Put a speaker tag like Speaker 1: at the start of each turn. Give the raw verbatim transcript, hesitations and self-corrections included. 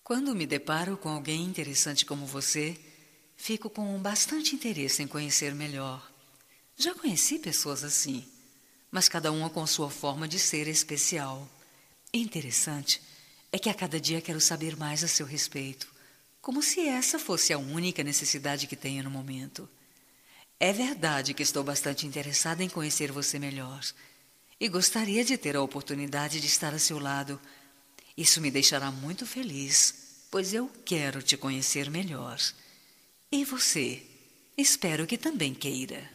Speaker 1: Quando me deparo com alguém interessante como você, fico com bastante interesse em conhecer melhor. Já conheci pessoas assim, mas cada uma com sua forma de ser especial. Interessante é que a cada dia quero saber mais a seu respeito, como se essa fosse a única necessidade que tenho no momento. É verdade que estou bastante interessada em conhecer você melhor e gostaria de ter a oportunidade de estar a seu lado. Isso me deixará muito feliz, pois eu quero te conhecer melhor. E você? Espero que também queira.